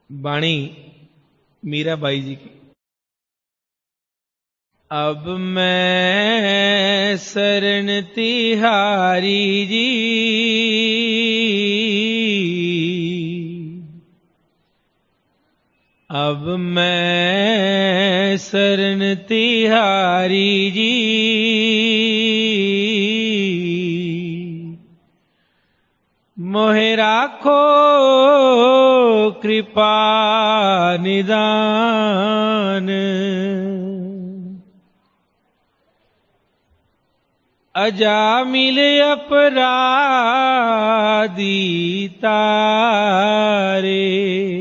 बाणी मीराबाई जी की। अब मैं शरण तिहारी जी, अब मैं शरण तिहारी जी, मोहे राखो कृपा निदान, अजामिल अपराधी तारे,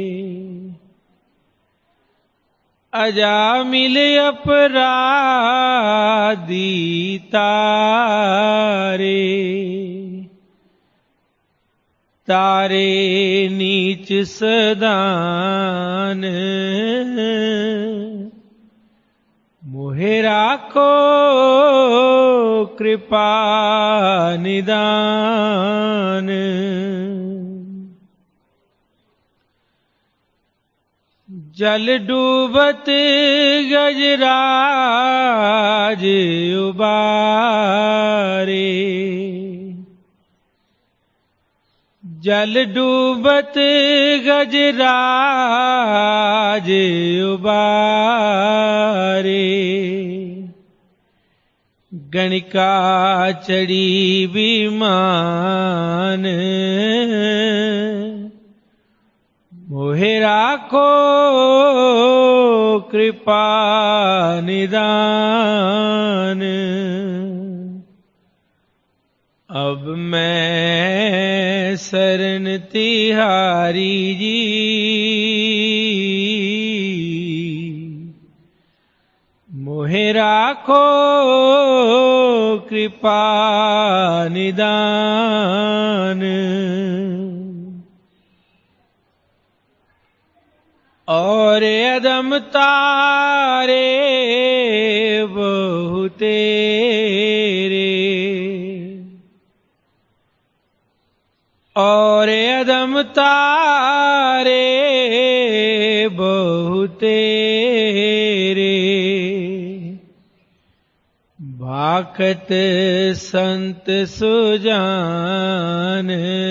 अजामिल अपराधी तारे, तारे नीच सदान, मोहे राखो कृपा निदान, जल डूबत गजराज उबारे, जल डूबत गजराज उबारे, गणिका चढ़ी विमान, मोहे राखो कृपा निदान, अब मैं शरण तिहारी जी, मोहे राखो कृपा निदान, और अदम तारे बहु तेरे, और अदम तारे बहु तेरे, भाखत संत सुजान,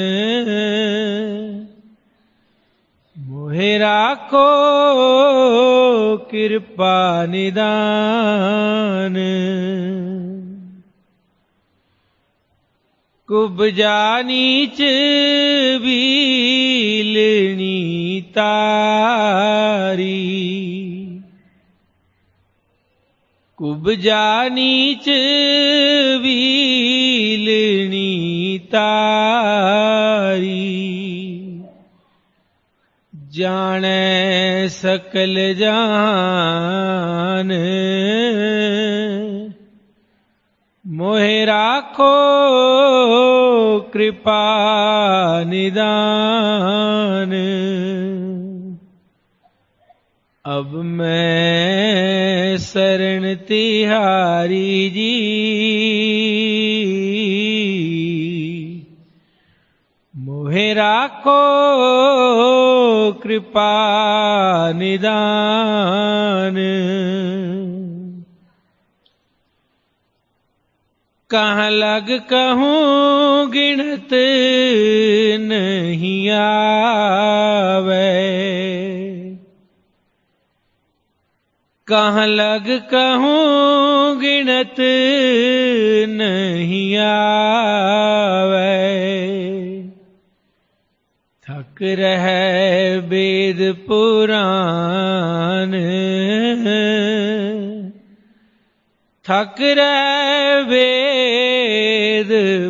मोहे राखो कृपा निदान, कुब्जा नीच बीलनी तारी, कुब्जा नीच बीलनी तारी, जाने सकल जान, मोहे राखो कृपा निदान, अब मैं शरण तिहारी जी, मोहे राखो कृपा निदान, कहाँ लग कहूँ गिनत नहीं आवे, कहाँ लग कहूँ गिनत नहीं आवे, थक रहे वेद पुराण, थक रहे वेद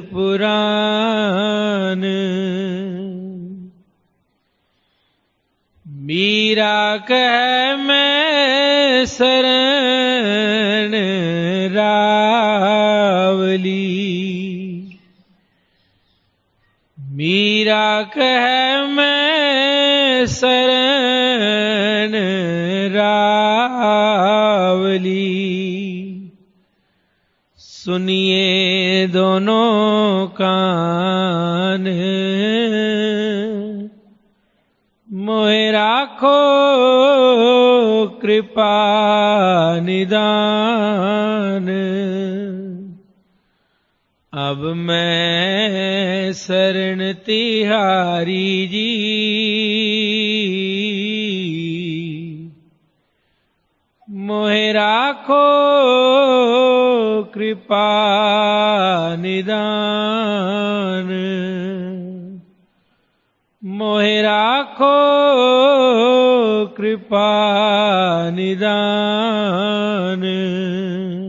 पुराण, मीरा कह मैं शरण रावली, मीरा कह मैं शरण रावली, सुनिए दोनों कान, मोहे राखो कृपा निदान। अब मैं शरण तिहारी जी, मोहे राखो कृपा निदान। मोहे राखो कृपा निदान।